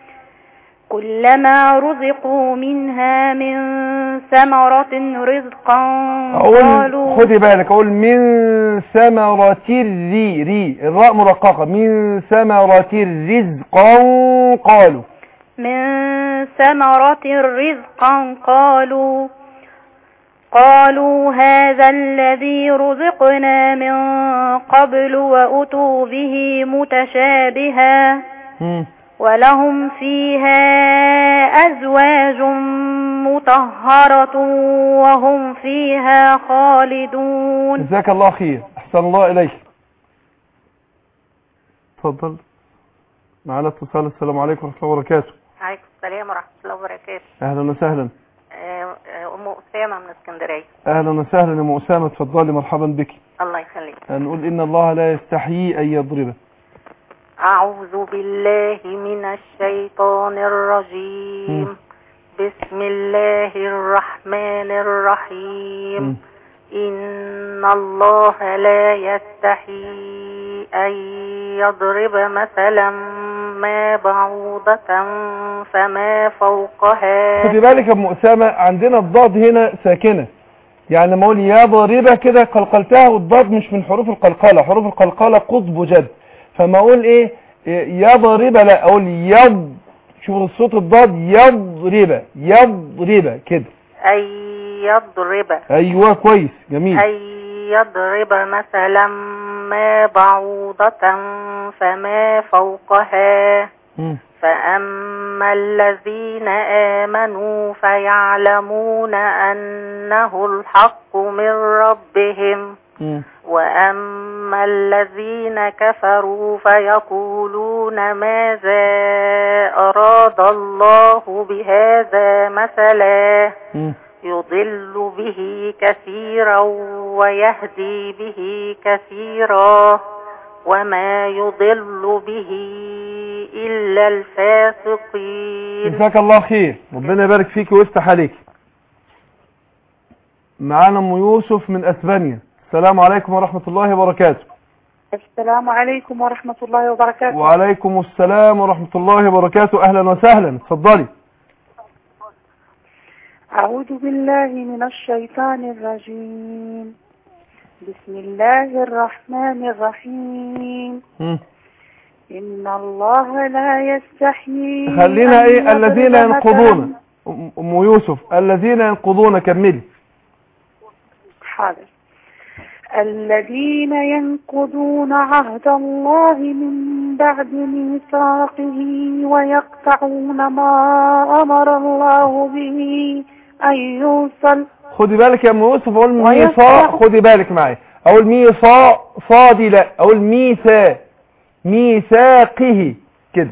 كلما رزقوا منها من ثمرة رزقا قالوا. خدي بالك، أقول من ثمرة الراء مرققة. من ثمرة رزقا قالوا. من ثمرة رزقا قالوا قالوا هذا الذي رزقنا من قبل وأتوا به متشابها ولهم فيها أزواج مطهرة وهم فيها خالدون. جزاك الله خير، أحسن الله إليك. تفضل معنا اتصال. السلام عليكم ورحمة الله وبركاته. عليكم السلام ورحمة الله وبركاته. أهلا وسهلا. أم أسامة من اسكندرية. أهلا وسهلا يا أم أسامة، تفضلي، مرحبا بك. الله يخليك. هنقول إن الله لا يستحيي أن يضرب. أعوذ بالله من الشيطان الرجيم. بسم الله الرحمن الرحيم. إن الله لا يستحيي أن يضرب مثلا ما بعوضة فما فوقها. خدي بالك يا ام أسامة، عندنا الضاد هنا ساكنة، يعني لما اقول يا ضاربة كده قلقلتها، والضاد مش من حروف القلقلة، حروف القلقلة قطب جد. فما اقول ايه يا ضاربة، لا اقول يض، شوف الصوت الضاد، يضربة يضربة كده. أي يضرب. ايوه كويس جميل. أي يضرب مثلا ما بعوضة فما فوقها. فأما الذين آمنوا فيعلمون أنه الحق من ربهم. وأما الذين كفروا فيقولون ماذا أراد الله بهذا مثلا يضل به كثيرا ويهدي به كثيرا وما يضل به إلا الفاسقين. جزاك الله خير، ربنا يبارك فيك ويفتح عليك. معانا ام يوسف من اسبانيا. السلام عليكم ورحمة الله وبركاته. السلام عليكم ورحمة الله وبركاته. وعليكم السلام ورحمة الله وبركاته، أهلا وسهلا، اتفضلي. أعوذ بالله من الشيطان الرجيم. بسم الله الرحمن الرحيم. إن الله لا يستحيي. خلينا ايه الذين ينقضون، ام يوسف، الذين ينقضون، كملي. حاضر. الذين ينقضون عهد الله من بعد ميثاقه ويقطعون ما أمر الله به أن يوصل. خدي بالك يا ام يوسف، اقول ميثاق، خدي بالك معايا، اقول ميثاق صادي، لا اقول ميثاقه كده.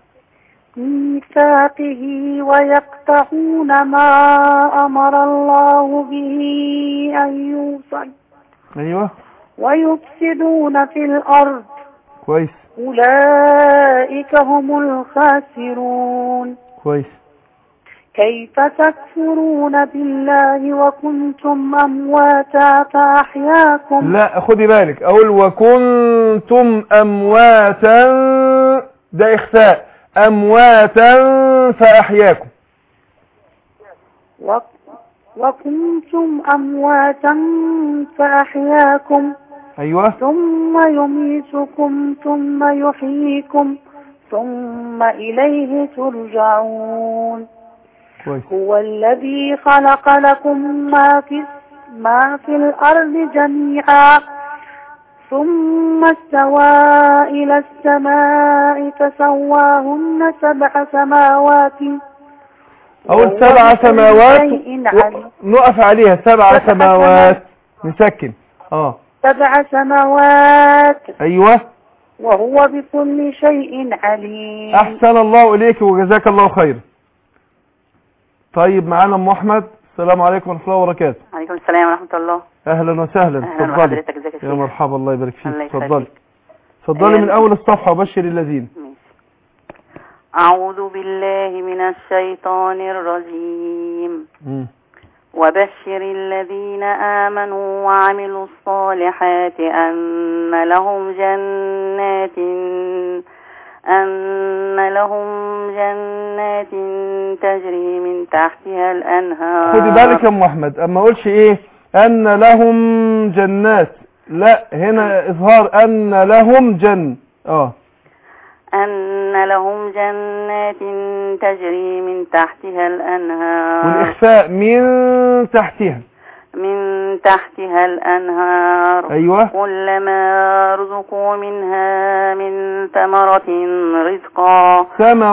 ميثاقه ويقطعون ما أمر الله به أن يوصل. ايوه. ويفسدون في الأرض. كويس. أولئك هم الخاسرون. كويس. كيف تكفرون بالله وكنتم أمواتا فأحياكم. لا خدي بالك، أقول وكنتم أمواتا، ده إخفاء، أمواتا فأحياكم. وكنتم أمواتا فأحياكم. أيوة. ثم يميتكم ثم يحييكم ثم إليه ترجعون. هو الذي خلق لكم ما في الأرض جميعا ثم استوى إلى السماء فسواهن 7 سماوات. أول 7 سماوات نقف عليها، 7 سماوات نسكن. 7 سماوات. أيوة. وهو بكل شيء عليم. أحسن الله إليك وجزاك الله خير. طيب معانا ام احمد. السلام عليكم ورحمه الله وبركاته. وعليكم السلام ورحمه الله. اهلا وسهلا، اتفضلي. يا مرحبا، الله يبارك فيك، اتفضلي. اتفضلي من اول الصفحه وبشر الذين. اعوذ بالله من الشيطان الرجيم. وبشر الذين آمنوا وعملوا الصالحات أن لهم جنات تجري من تحتها الأنهار. خدي بالك يا ام احمد، اما اقولش ايه ان لهم جنات، لا هنا اظهار ان لهم أن لهم جنات تجري من تحتها الأنهار. والإخفاء من تحتها. من تحتها الأنهار. أيوة. كلما رزقوا منها من ثمرة رزقا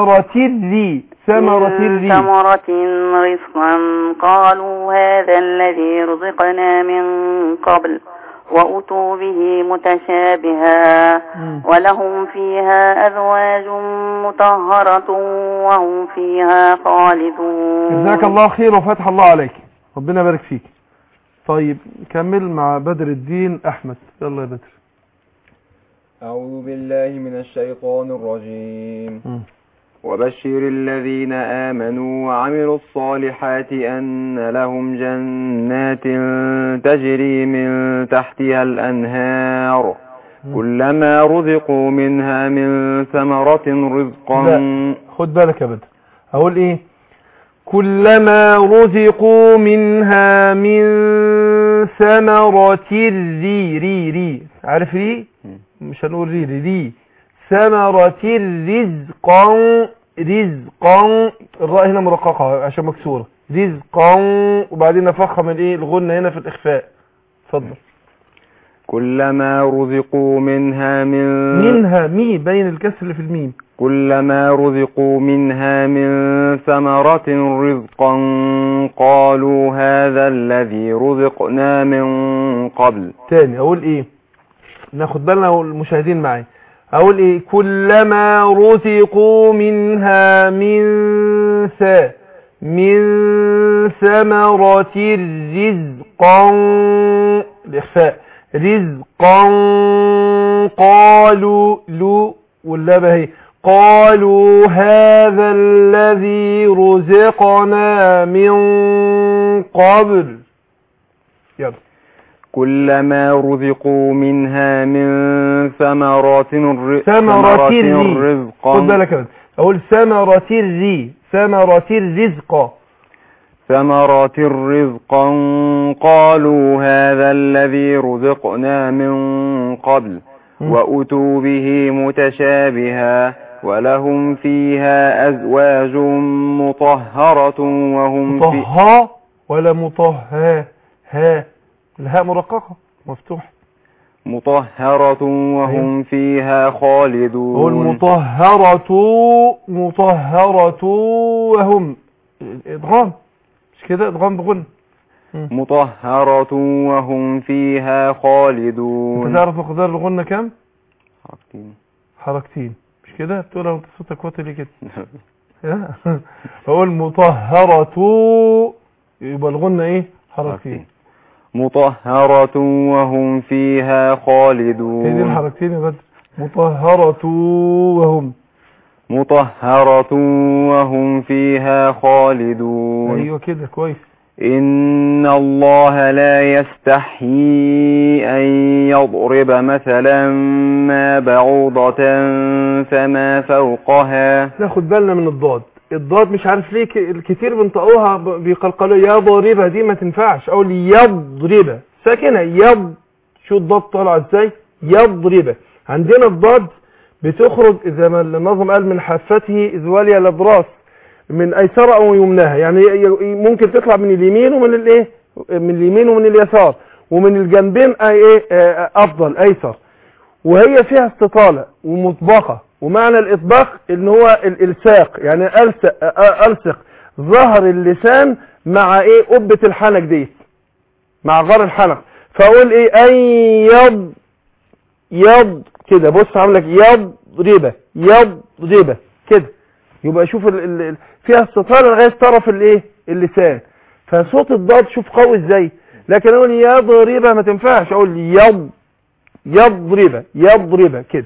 ثمرة رزقا قالوا هذا الذي رزقنا من قبل وأتوا به متشابها ولهم فيها أزواج مطهرة وهم فيها خالدون. جزاك الله خير وفتح الله عليك، ربنا يبارك فيك. طيب كمل مع بدر الدين أحمد. يلا يا بدر. أعوذ بالله من الشيطان الرجيم. وبشر الذين آمنوا وعملوا الصالحات أن لهم جنات تجري من تحتها الأنهار كلما رزقوا منها من ثمرة رزقا. لا خد بالك يا بدر، أقول إيه؟ كلما رزقوا منها من ثمرة ري عارف ري؟ مش هنقول ري ثمرة رزقا الراء هنا مرققة عشان مكسورة، رزقا وبعدين نفخم الايه الغنة هنا في الإخفاء. اتفضل. كلما رزقوا منها مي بين الكسر اللي في الميم. كلما رزقوا منها من ثمرة رزقا قالوا هذا الذي رزقنا من قبل. تاني اقول ايه؟ ناخد بالنا والمشاهدين معي. اقول ايه؟ كلما رزقوا منها من ثمرة رزقا الإخفاء رزقا قالوا واللابة هي قالوا هذا الذي رزقنا من قبل. يلا. كلما رزقوا منها من ثمرات رزقا. خد بالك كده اقول ثمرة رزقا قالوا هذا الذي رزقنا من قبل وأتوا به متشابها ولهم فيها أزواج مطهرة وهم مطهى ولا مطهى؟ الهاء مرققة مفتوح. مطهرة وهم فيها خالدون. والمطهرة وهم إدغام مش كده؟ إدغام بغن. مطهرة وهم فيها خالدون. انت تعرف مقدار الغنة كام؟ حركتين مش كده؟ بتقولها وانت صوتك واطي ليه كده؟ هو المطهرة يبقى الغنة ايه؟ حركتين. مطهرة وهم فيها خالدون. هي دي الحركتين يا بدر. مطهرة وهم فيها خالدون. ايوه كده كويس. إن الله لا يستحيي أن يضرب مثلا ما بعوضة فما فوقها. ناخد بالنا من الضاد مش عارف ليه الكتير بنطقوها بيقلقلوا يا ضاربة، دي ما تنفعش. اقول يضربة ساكنة شو الضاد طالع ازاي؟ يضربة. عندنا الضاد بتخرج زي ما النظم قال من حافته إذ ولي الأضراس من أيسر أو يمناها، يعني ممكن تطلع من اليمين ومن الايه، من اليمين ومن اليسار ومن الجنبين أفضل أيسر، وهي فيها استطالة ومطبقة. ومعنى الإطباق إن هو الإلصاق، يعني ألصق ظهر اللسان مع قبة الحنك دي مع غار الحنك. فأقول يض كده. بص عاملك يضربة كده. يبقى شوف فيها استطالة لغاية طرف اللسان. فصوت الضاد شوف قوي ازاي. لكن اقول يضربة ما تنفعش. اقول يضربة كده.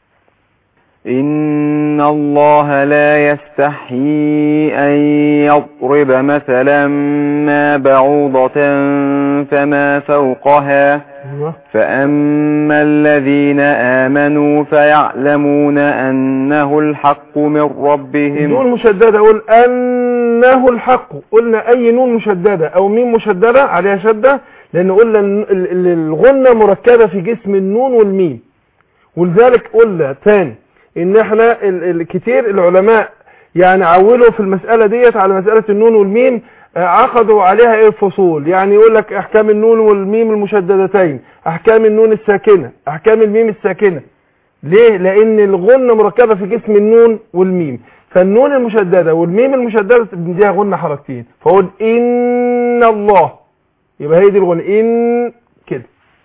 إن الله لا يستحيي أن يضرب مثلا ما بعوضة فما فوقها فأما الذين آمنوا فيعلمون أنه الحق من ربهم. نون مشددة أقول أنه الحق. قلنا أي نون مشددة أو ميم مشددة عليها شدة، لأن قلنا الغنة مركبة في جسم النون والميم. ولذلك قلنا تاني ان احنا الكتير العلماء يعني عولوا في المسألة ديت على مسألة النون والميم عقدوا عليها ايه فصول، يعني يقول لك احكام النون والميم المشددتين، احكام النون الساكنة، احكام الميم الساكنة. ليه؟ لان الغنة مركبة في جسم النون والميم، فالنون المشددة والميم المشددة بنديها غنة حركتين، فاقول ان الله، يبقى هي دي الغنة ان كده.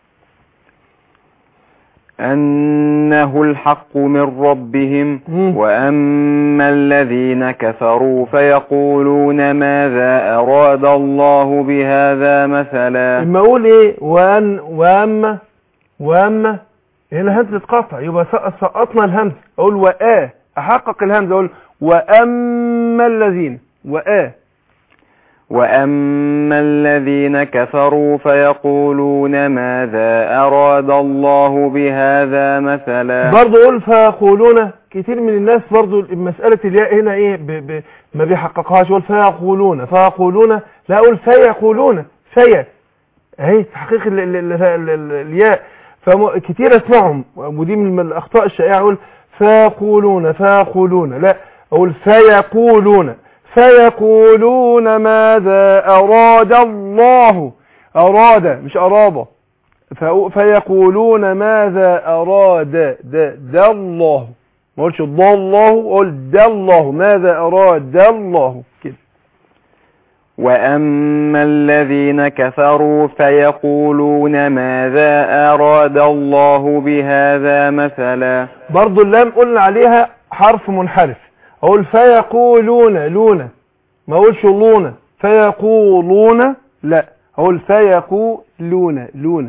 أنه الحق من ربهم. وأما الذين كفروا فيقولون ماذا أراد الله بهذا مثلا. لما أقول إيه وأما هنا همزة قطع، يبقى سقطنا الهمزة، أقول أحقق الهمزة، أقول وأما الذين وأما الذين كفروا فيقولون ماذا أراد الله بهذا مثلا. برضو قول فيقولون، كتير من الناس برضو مسألة الياء هنا ايه ما بيحققهاش، يقول فيقولون، لا اقول فيقولون اهي تحقيق الياء، فكتير اسمعهم، ودي من الاخطاء الشائعة، اقول فيقولون، لا اقول فيقولون ماذا أراد الله، أراد مش أراد، فيقولون ماذا أراد ده الله، ما قلتش ده الله، قل ده الله، ماذا أراد الله كده. وأما الذين كفروا فيقولون ماذا أراد الله بهذا مثلا. برضو اللام قلنا عليها حرف منحرف، اقول فيقولون لون، ما اقولش لون، فيقولون، لا اقول فيقولون لون.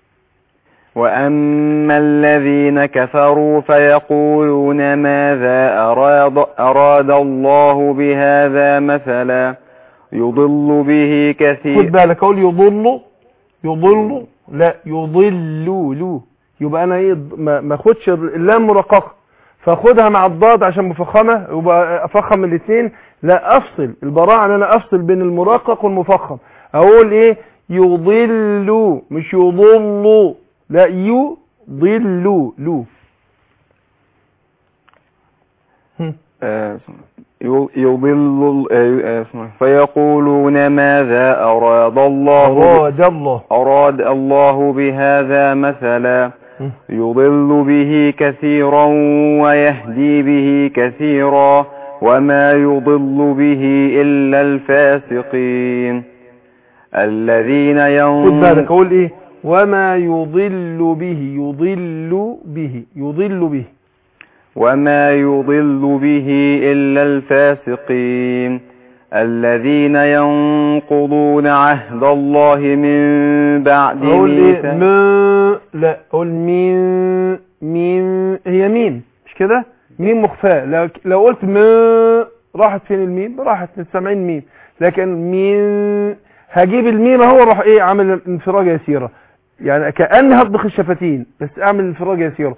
واما الذين كفروا فيقولون ماذا اراد الله بهذا مثلا يضل به كثير. خد بالك، اقول يضل لا يضل، يبقى انا ايه ما اخدش اللام مرققه، فاخدها مع الضاد عشان مفخمة، يبقى افخم الاثنين، لا افصل البراءة ان انا افصل بين المرقق والمفخم، اقول ايه يضل مش يضل، لا يضل يضل فيقولون ماذا أراد الله بهذا مثلا يضل به كثيرا ويهدي به كثيرا وما يضل به إلا الفاسقين الذين خد بالك اقول ايه وما يضل به وما يضل به إلا الفاسقين الذين ينقضون عهد الله من بعد ميثاقه. لا اقول مين هي ميم مش كده، ميم مخفاة، لو قلت راحت فين الميم، راحت سامعين ميم، لكن مين هجيب الميم اهو راح ايه عامل انفراج يسيرة، يعني كأني هطبخ الشفتين بس اعمل انفراج يسيرة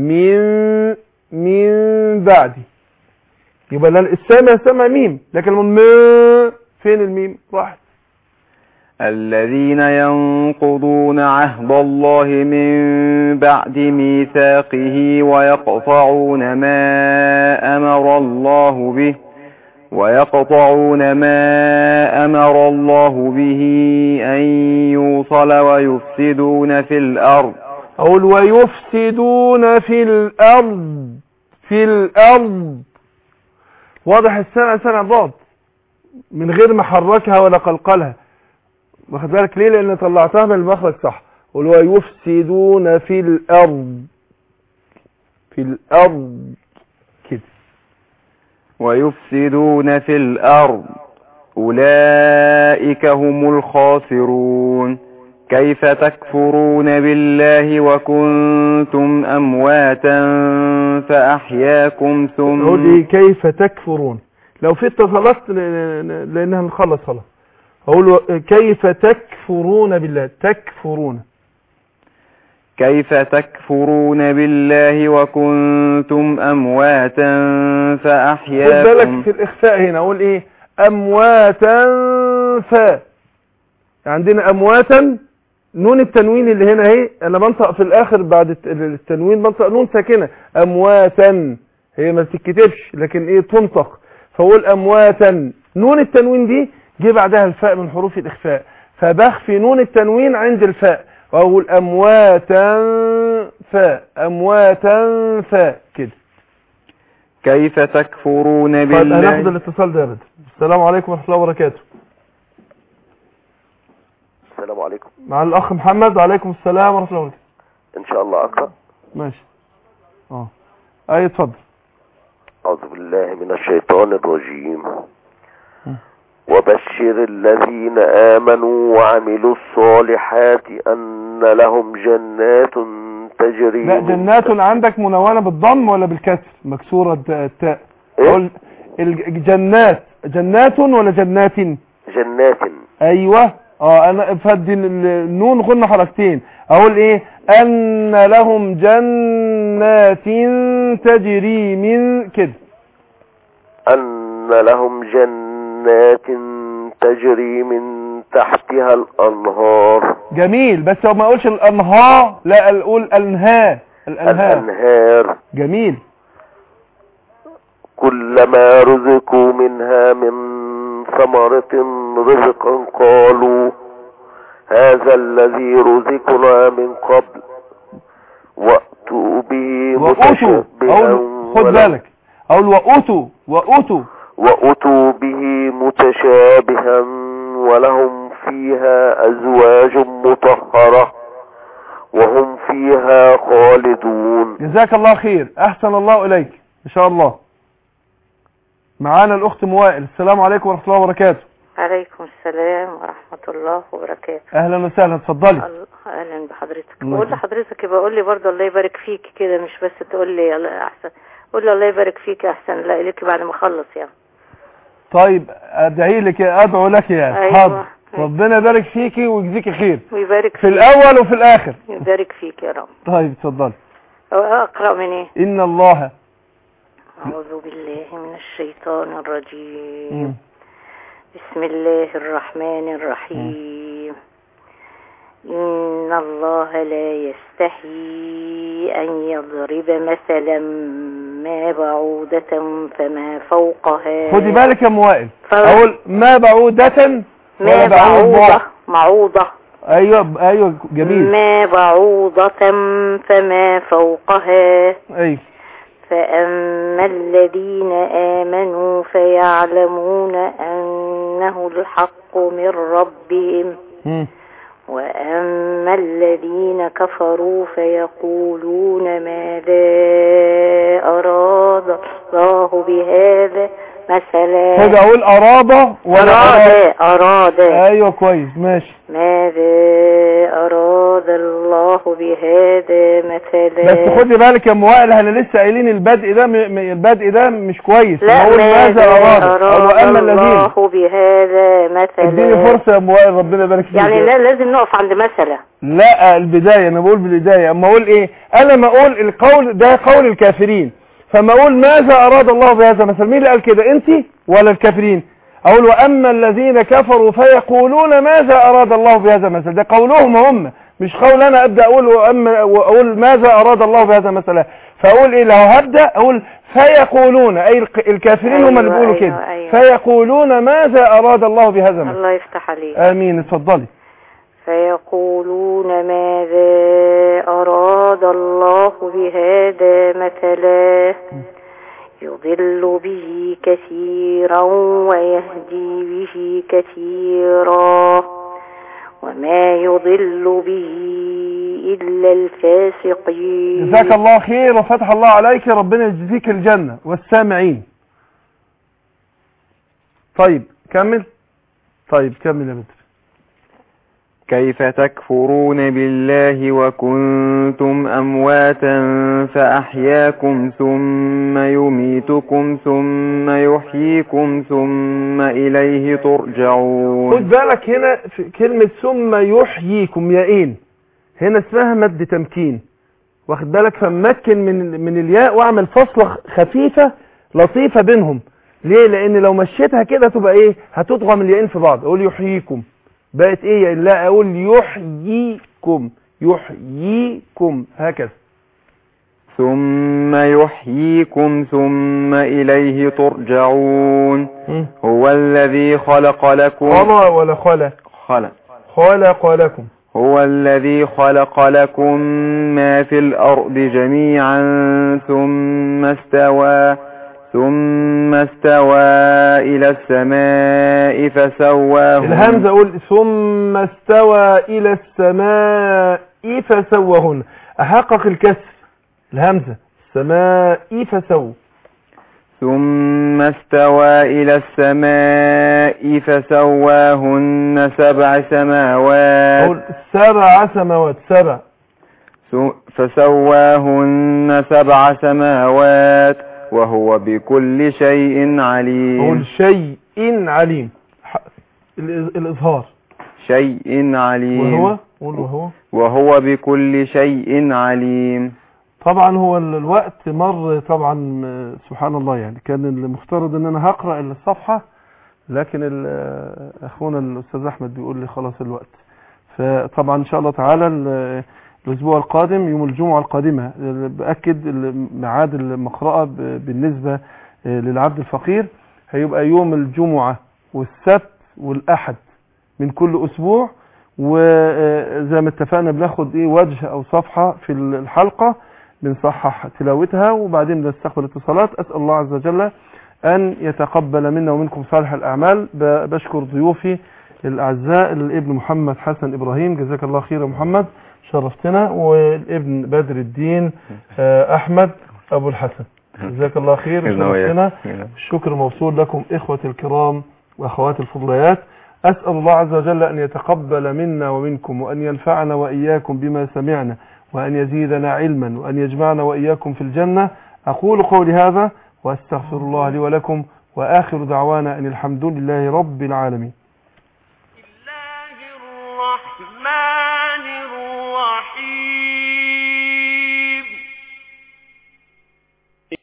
من بعدي، يبقى السامع ميم، لكن فين الميم راحت. الذين ينقضون عهد الله من بعد ميثاقه ويقطعون ما أمر الله به أن يوصل ويفسدون في الأرض. أقول ويفسدون في الأرض واضح السنة ضاد من غير ما حركها ولا قلقلها، واخد بالك ليه؟ لان طلعتها من المخرج صح. قول ويفسدون في الارض كده، ويفسدون في الارض اولئك هم الخاسرون. كيف تكفرون بالله وكنتم امواتا فاحياكم ثم. قول كيف تكفرون، لو في اتصالات لانها نخلص خلاص. أقول كيف تكفرون بالله، كيف تكفرون بالله وكنتم أمواتا فأحياكم. خد بالك في الإخفاء هنا أقول إيه أمواتا عندنا أمواتا، نون التنوين اللي هنا اهي أنا بنطق في الآخر بعد التنوين بنطق نون ساكنة، أمواتا هي ما بتتكتبش لكن إيه تنطق، فأقول أمواتا، نون التنوين دي جه بعدها الفاء من حروف الإخفاء، فبخفي نون التنوين عند الفاء وأقول أمواتا فاء أمواتا فاء كده. كيف تكفرون بالله. طيب هناخد الاتصال ده يا بدر. السلام عليكم ورحمة الله وبركاته. السلام عليكم. مع الأخ محمد. وعليكم السلام ورحمة الله وبركاته. إن شاء الله أقرأ. ماشي. أي اتفضل. أعوذ بالله من الشيطان الرجيم. وبشر الذين آمنوا وعملوا الصالحات أن لهم جنات تجري. لا جنات عندك منونة بالضم ولا بالكسر مكسورة التاء؟ إيه؟ الجنات جنات ولا جنات؟ جنات. ايوه انا افدي النون غنى حركتين، اقول ايه؟ ان لهم جنات تجري من كده. ان لهم جنات تجري من تحتها الانهار. جميل، بس ما اقولش الانهار، لا اقول الانهار. الانهار. جميل. كلما رزقوا منها من ثمرة رزقا قالوا هذا الذي رزقنا من قبل وأتوا به متشابها. خد بالك أقول وأتوا به متشابها ولهم فيها أزواج مطهرة وهم فيها خالدون. جزاك الله خير، أحسن الله إليك إن شاء الله. معانا الأخت موائل. السلام عليكم ورحمة الله وبركاته. عليكم السلام ورحمة الله وبركاته. أهلا وسهلا، اتفضلي. أهلا بحضرتك. بقول لحضرتك بقول لي برضه الله يبارك فيك كده، مش بس تقول لي أحسن، قول لي الله يبارك فيك أحسن لا لك بعد ما أخلص يعني. طيب أدعي لك، أدعو لك يعني. أيوة. حاضر. ربنا يبارك فيكي ويجزيكي خير ويبارك في الأول وفي الآخر. يبارك فيك يا رب. طيب اتفضلي. أقرأ من إيه؟ إن الله. أعوذ بالله من الشيطان الرجيم. بسم الله الرحمن الرحيم. إن الله لا يستحي أن يضرب مثلا ما بعودة فما فوقها. خدي بالك يا موائل، أقول ما بعودة ما بعوضة معوضة. أيوة جميل. ما بعوضة فما فوقها. أيوة. فأما الذين آمنوا فيعلمون أنه الحق من ربهم. وأما الذين كفروا فيقولون ماذا أراد الله بهذا مثلا. خد أقول أراد ولا أراد. أيوة كويس ماشي. ماذا أراد الله بهذا مثلا. بس خدي بالك يا موائل، احنا لسه قايلين البدء ده مش كويس. لا ماذا أراد الله بهذا مثلا. اديني فرصة يا موائل ربنا يبارك فيك. يعني لا لازم نقف عند مثلا. لا البداية، انا بقول بالبداية. اما اقول ايه؟ انا ما اقول القول ده قول الكافرين، فما اقول ماذا أراد الله بهذا مثلا. مين اللي قال كده، انت ولا الكافرين؟ اقول واما الذين كفروا فيقولون ماذا أراد الله بهذا مثلا. ده قولهم هم، مش قول انا ابدا اقول ماذا أراد الله بهذا مثلا. فاقول ايه؟ لو هبدا اقول فيقولون، اي الكافرين هم اللي بيقولوا كده. فيقولون ماذا أراد الله بهذا مثلا. الله يفتح عليك. امين. اتفضلي. فيقولون ماذا أراد الله بهذا مثلا. يضل به كثيرا ويهدي به كثيرا وما يضل به إلا الفاسقين. جزاك الله خير وفتح الله عليك، ربنا يجزيك الجنة والسامعين. طيب كمل. طيب كمل يا بدر. كيف تكفرون بالله وكنتم أمواتا فأحياكم ثم يميتكم ثم يحييكم ثم إليه ترجعون. خد بالك هنا في كلمة ثم يحييكم يائين، هنا اسمها مد تمكين. واخد بالك؟ فمكن من الياء واعمل فصلة خفيفة لطيفة بينهم. ليه؟ لأن لو مشيتها كده تبقى ايه؟ هتضغم اليائين في بعض. اقول يحييكم بقت ايه؟ لا اقول يحييكم هكذا. ثم يحييكم ثم إليه ترجعون. هو الذي خلق لكم خلق لكم هو الذي خلق لكم ما في الأرض جميعا ثم استوى إلى السماء فسواهن. الهمزة أقول ثم استوى إلى السماء فسواهن، أحقق الكسر الهمزة السماء فسوا. ثم استوى إلى السماء فسواهن 7 سماوات. أقول 7 سماوات فسواهن 7 سماوات وهو بكل شيء عليم. أقول شيء عليم الإظهار شيء عليم وهو بكل شيء عليم. طبعا هو الوقت مر طبعا سبحان الله، يعني كان المفترض ان انا هقرأ الصفحة، لكن اخونا الاستاذ احمد بيقول لي خلاص الوقت. فطبعا ان شاء الله تعالى الاسبوع القادم يوم الجمعة القادمة بأكد ميعاد المقرأة بالنسبة للعبد الفقير هيبقى يوم الجمعة والسبت والأحد من كل أسبوع، وزي ما اتفقنا بناخد وجه أو صفحة في الحلقة بنصحح تلاوتها وبعدين بنستقبل اتصالات. أسأل الله عز وجل أن يتقبل منا ومنكم صالح الأعمال. بشكر ضيوفي الأعزاء الابن محمد حسن إبراهيم، جزاك الله خير يا محمد شرفتنا، والابن بدر الدين أحمد أبو الحسن، جزاك الله خير شرفتنا. الشكر موصول لكم إخوتي الكرام وأخواتي الفضليات. أسأل الله عز وجل أن يتقبل منا ومنكم وأن ينفعنا وإياكم بما سمعنا وأن يزيدنا علما وأن يجمعنا وإياكم في الجنة. أقول قولي هذا وأستغفر الله لي ولكم، وآخر دعوانا أن الحمد لله رب العالمين. الرحمن الرحيم